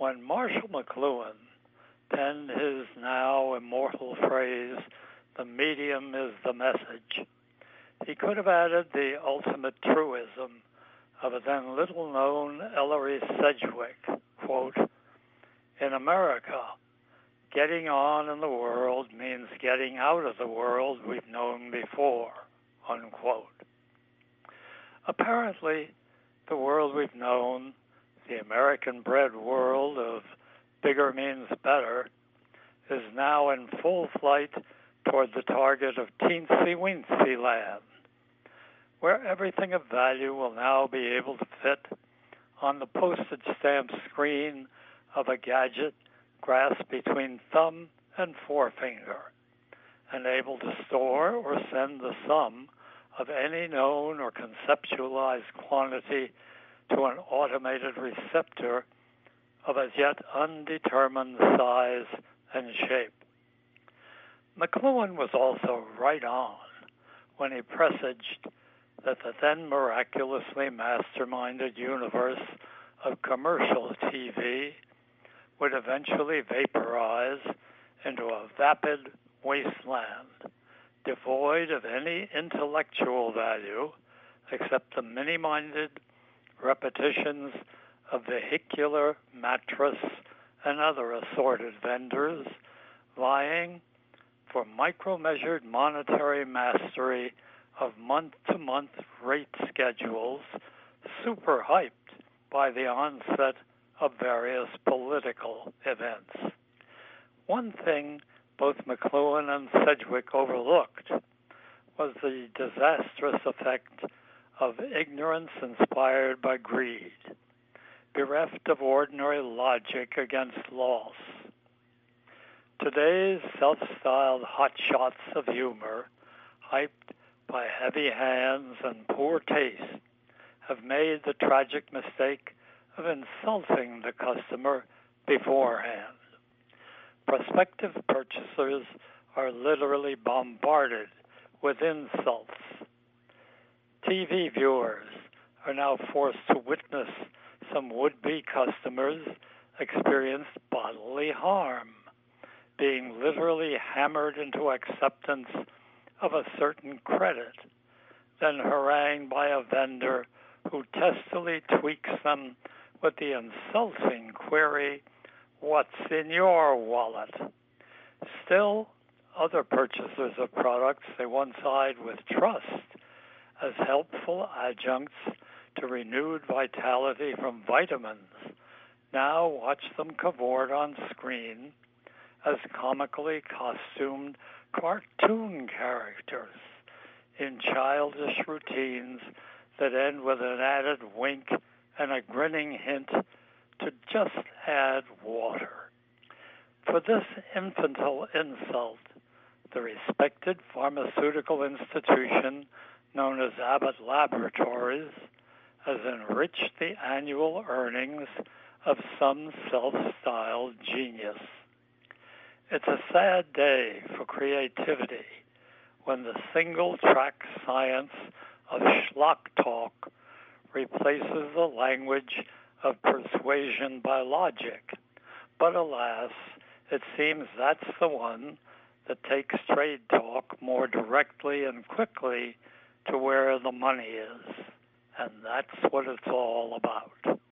When Marshall McLuhan penned his now immortal phrase, "The medium is the message," he could have added the ultimate truism of a then little-known Ellery Sedgwick, quote, "In America, getting on in the world means getting out of the world we've known before," unquote. Apparently, the world we've known, the American-bred world of bigger means better, is now in full flight toward the target of teensy-weensy land, where everything of value will now be able to fit on the postage stamp screen of a gadget grasped between thumb and forefinger, and able to store or send the sum of any known or conceptualized quantity to an automated receptor of as yet undetermined size and shape. McLuhan was also right on when he presaged that the then miraculously masterminded universe of commercial TV would eventually vaporize into a vapid wasteland, devoid of any intellectual value except the many-minded repetitions of vehicular, mattress, and other assorted vendors vying for micro-measured monetary mastery of month-to-month rate schedules, super hyped by the onset of various political events. One thing both McLuhan and Sedgwick overlooked was the disastrous effect of ignorance inspired by greed, bereft of ordinary logic against loss. Today's self-styled hotshots of humor, hyped by heavy hands and poor taste, have made the tragic mistake of insulting the customer beforehand. Prospective purchasers are literally bombarded with insults. TV viewers are now forced to witness some would-be customers experience bodily harm, being literally hammered into acceptance of a certain credit, then harangued by a vendor who testily tweaks them with the insulting query, "What's in your wallet?" Still, other purchasers of products they once eyed with trust as helpful adjuncts to renewed vitality from vitamins now watch them cavort on screen as comically costumed cartoon characters in childish routines that end with an added wink and a grinning hint to just add water. For this infantile insult, the respected pharmaceutical institution known as Abbott Laboratories has enriched the annual earnings of some self-styled genius. It's a sad day for creativity when the single-track science of schlock talk replaces the language of persuasion by logic. But alas, it seems that's the one that takes trade talk more directly and quickly to where the money is. And that's what it's all about.